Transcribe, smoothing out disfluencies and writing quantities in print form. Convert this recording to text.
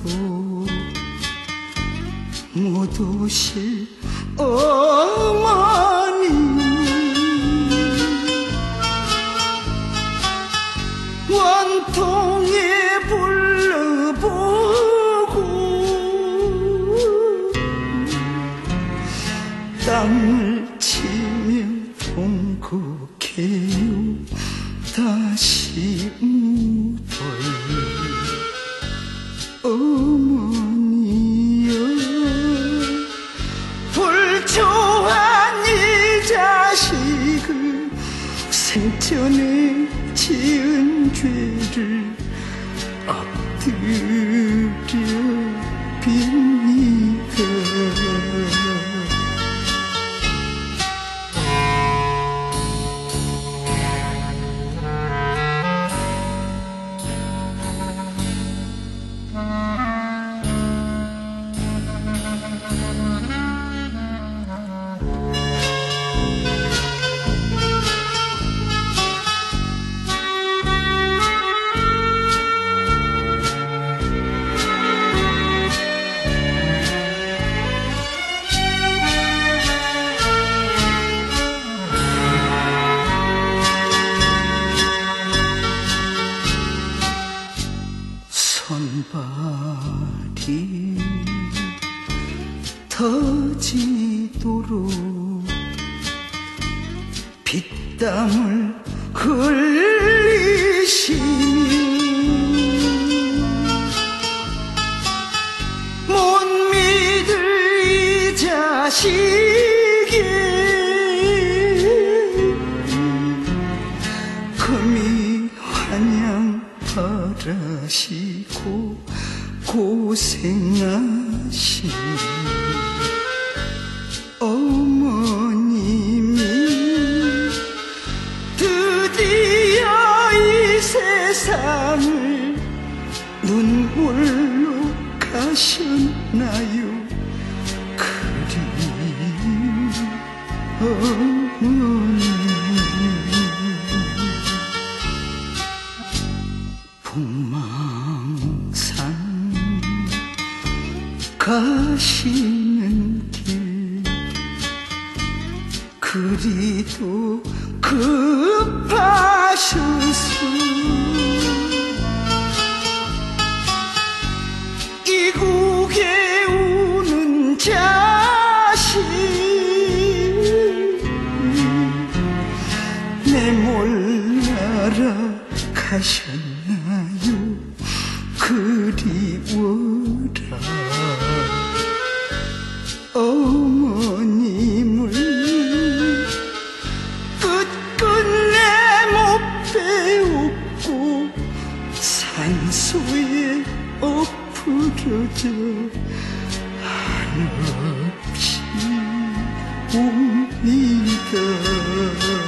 모두 실어머니 원통에 불러보고 땅을 치며 봉국해요 다시 묻어요 어머니여 불초한 이 자식을 생전에 지은 죄를 엎드려 빕니다. 손발이 터지도록 핏땀을 흘리시니 못 믿을 이 자식이 금이 환영 바라시고 고생하신 어머님이 드디어 이 세상을 눈물로 가셨나요 그리운 어머니 북망산 가시는 길 그리도 급하셔서 이국에 우는 자식 내몰라라 가셨나요 그리워라 어머님을 끝끝내 못 배웠고 산소에 엎으러져 한없이 옵니다